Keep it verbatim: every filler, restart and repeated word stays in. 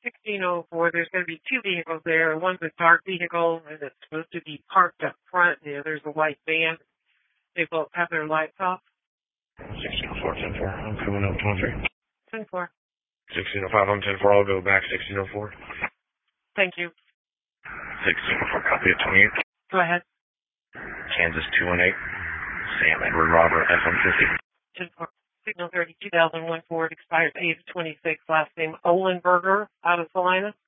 sixteen oh four, there's going to be two vehicles there. One's a dark vehicle, and it's supposed to be parked up front. The other's a white van. They both have their lights off. sixteen oh four, ten four. I'm coming up, twenty-three. ten four. sixteen oh five, I'm ten four. I'll go back, sixteen oh four. Thank you. sixteen oh four, copy at twenty-eight. Go ahead. Kansas two one eight. Sam Edward Robert, F one fifty. ten four. Signal thirty, two thousand one Ford, expires eight of twenty-six, last name Olenberger, out of Salina.